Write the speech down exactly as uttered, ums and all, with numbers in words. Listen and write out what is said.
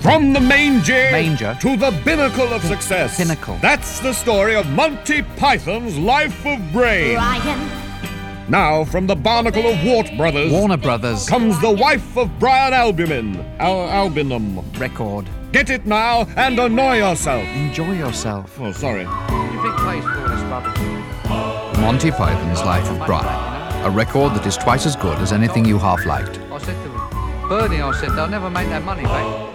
From the manger, Manger. to the binnacle of success. Pinnacle. That's the story of Monty Python's Life of Brain. Brian. Now, from the barnacle of Wart Brothers, Warner Brothers. comes the wife of Brian Albumin. Al- Albinum. Record. Get it now and annoy yourself. Enjoy yourself. Oh, sorry. You think plays for all this rubbish? Monty Python's Life of Brian, a record that is twice as good as anything you half liked. I said to Bernie, I said, they'll never make that money back.